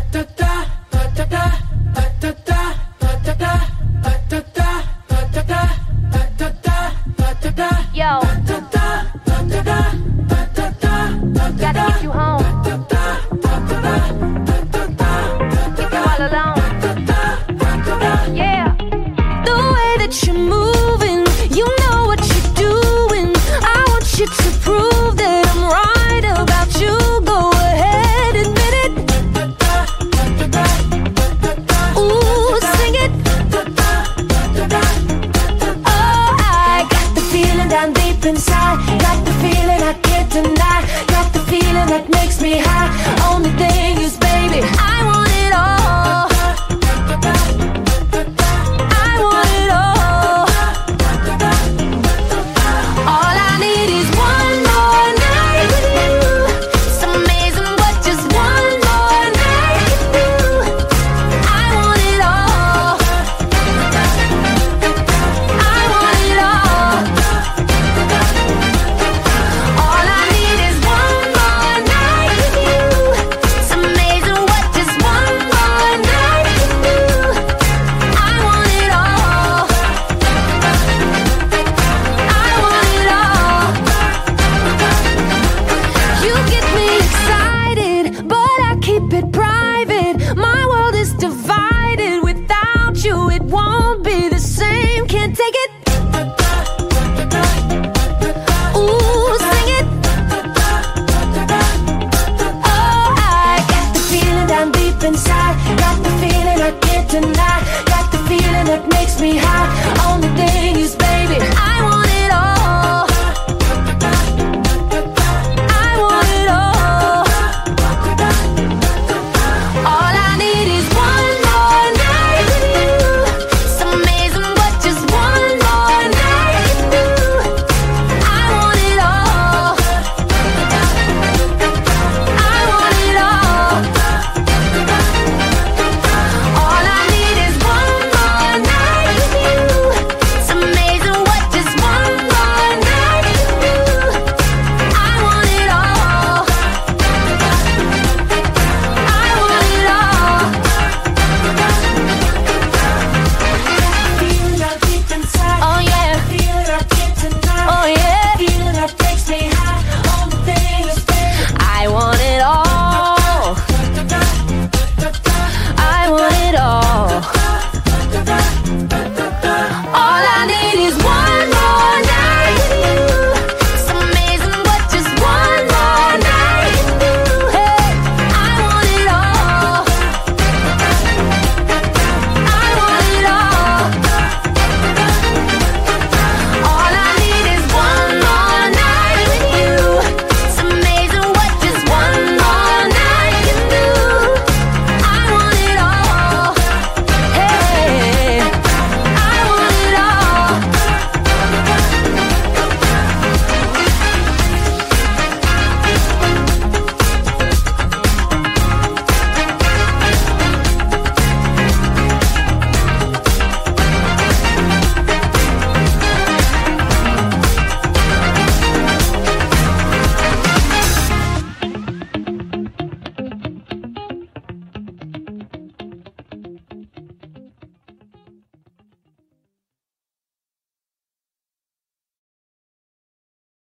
Yo, gotta get you home. Keep you all alone. Yeah. The way that you're moving, you know what you're doing. I want you to prove that I'm right about you. Go ahead, admit it. Ooh, sing it. Oh, I got the feeling down deep inside. Got the feeling I can't deny. Got the feeling that makes me high. Only thing is, baby, I want it all. I want it all. All I need is one more night with you. It's amazing what just one more night can do. I want it all. I want it all. All I need is one more night with you. It's amazing what just one more night can do. I want it all. I want it all. You get me excited, but I keep it private.